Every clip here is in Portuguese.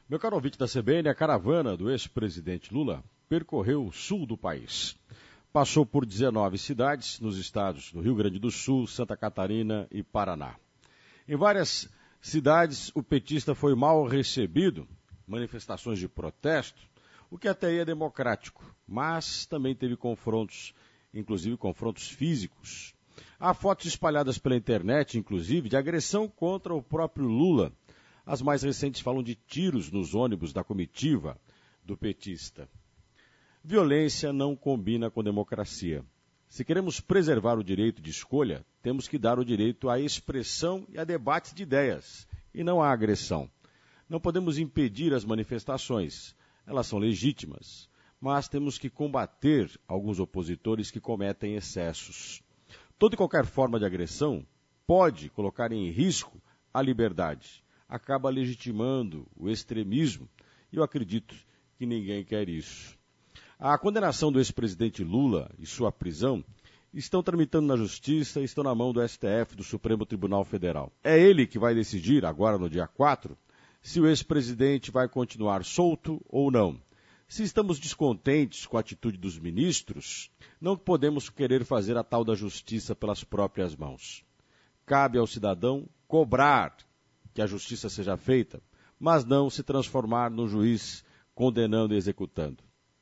Meu caro ouvinte da CBN, a caravana do ex-presidente Lula percorreu o sul do país. Passou por 19 cidades nos estados do Rio Grande do Sul, Santa Catarina e Paraná. Em várias cidades, o petista foi mal recebido, manifestações de protesto, o que até aí é democrático, mas também teve confrontos, inclusive confrontos físicos. Há fotos espalhadas pela internet, inclusive, de agressão contra o próprio Lula. As mais recentes falam de tiros nos ônibus da comitiva do petista. Violência não combina com democracia. Se queremos preservar o direito de escolha, temos que dar o direito à expressão e a debate de ideias, e não à agressão. Não podemos impedir as manifestações, elas são legítimas, mas temos que combater alguns opositores que cometem excessos. Toda e qualquer forma de agressão pode colocar em risco a liberdade. Acaba legitimando o extremismo, e eu acredito que ninguém quer isso. A condenação do ex-presidente Lula e sua prisão estão tramitando na Justiça e estão na mão do STF, do Supremo Tribunal Federal. É ele que vai decidir, agora no dia 4, se o ex-presidente vai continuar solto ou não. Se estamos descontentes com a atitude dos ministros, não podemos querer fazer a tal da justiça pelas próprias mãos. Cabe ao cidadão cobrar que a justiça seja feita, mas não se transformar num juiz condenando e executando.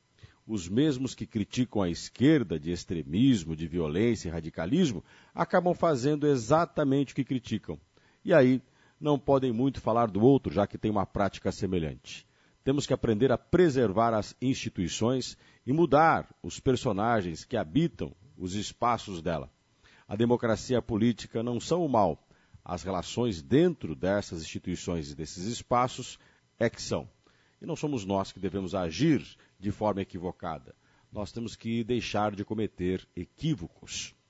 Os mesmos que criticam a esquerda de extremismo, de violência e radicalismo, acabam fazendo exatamente o que criticam. E aí não podem muito falar do outro, já que tem uma prática semelhante. Temos que aprender a preservar as instituições e mudar os personagens que habitam os espaços dela. A democracia e a política não são o mal. As relações dentro dessas instituições e desses espaços é que são. E não somos nós que devemos agir de forma equivocada. Nós temos que deixar de cometer equívocos.